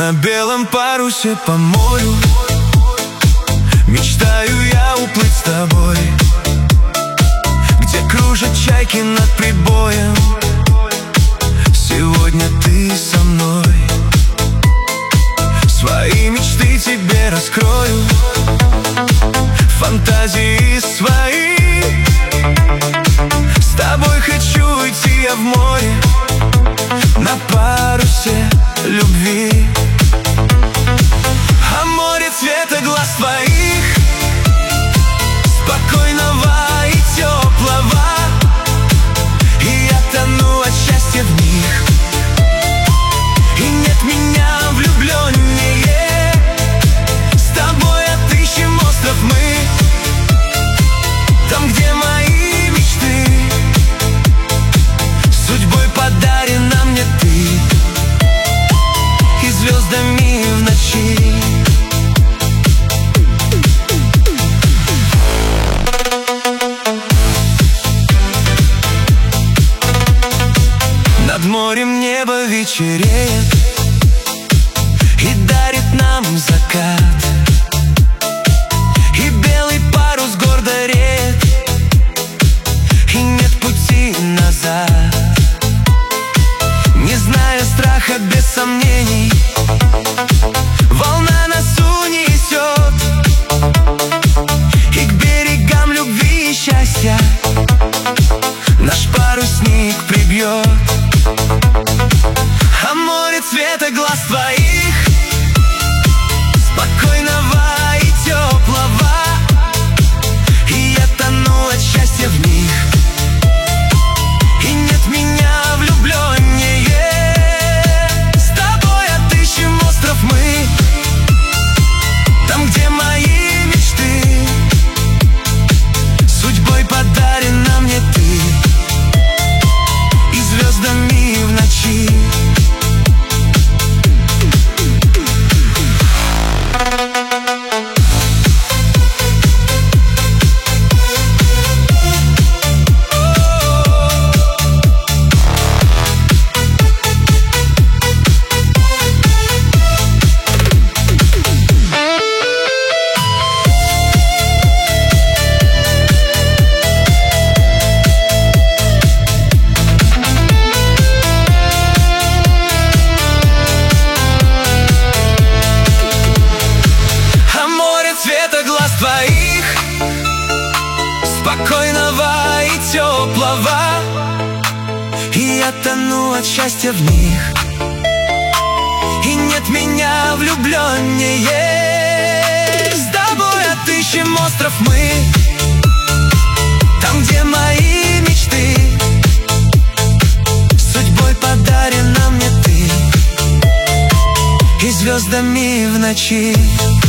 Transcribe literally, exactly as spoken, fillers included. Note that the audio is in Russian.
На белом парусе по морю мечтаю я уплыть с тобой, где кружат чайки над прибоем. Сегодня ты со мной. Свои мечты тебе раскрою, фантазии свои. С тобой хочу идти я в море на парусе любви. А море цвета глаз твоих, спокойного и теплого, и я тону от счастья в них. И нет меня влюбленнее. С тобой отыщем остров мы, там, где мои мечты. Судьбой подарена мне ты, и звездами в ночи. Над морем небо вечереет и дарит нам закат, и белый парус гордо реет, и нет пути назад. Не зная страха, без сомнений, волна нас унесет, и к берегам любви и счастья наш парусник прибьет. А море цвета глаз твоих, спокойного и теплого, и я тону от счастья в них. И нет меня влюбленнее. С тобой отыщем остров мы, там, где мои мечты. Судьбой подарена мне ты, и звездами в ночи. Твоих, спокойного и теплого, и я тону от счастья в них. И нет меня влюбленнее. С тобой отыщем остров мы, там, где мои мечты. Судьбой подарена мне ты, и звездами в ночи.